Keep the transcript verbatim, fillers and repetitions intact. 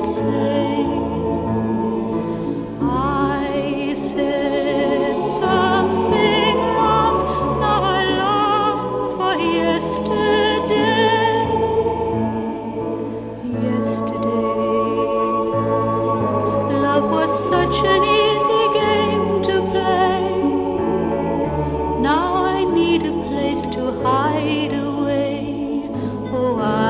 say. I said something wrong. Now I long for yesterday. Yesterday, love was such an easy game to play. Now I need a place to hide away. Oh, I